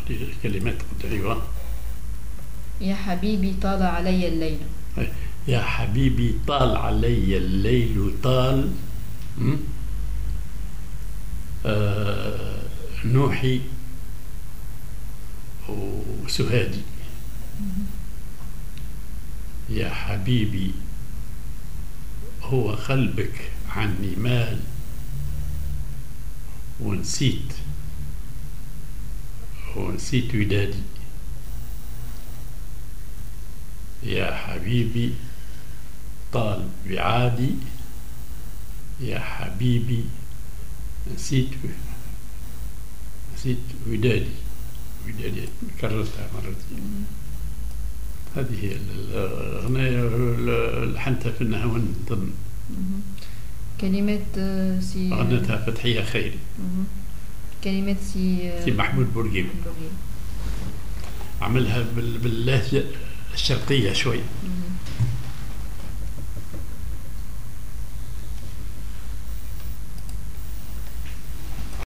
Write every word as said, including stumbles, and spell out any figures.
كلمات. أيوة. يا حبيبي طال علي الليل. يا حبيبي طال علي الليل طال. آه نوحي وسهادي. يا حبيبي هو قلبك عني مال ونسيت ونسيت ودادي. يا حبيبي طال بعادي. يا حبيبي نسيت نسيت ودادي. ودادي كررتها مرتين. هذه هي الأغنية لحنتها في النهاون ضمن كلمات سي غنتها فتحية خيري. كلمات سي سي محمود بورقيبي. عملها باللهجة الشرقية شوي.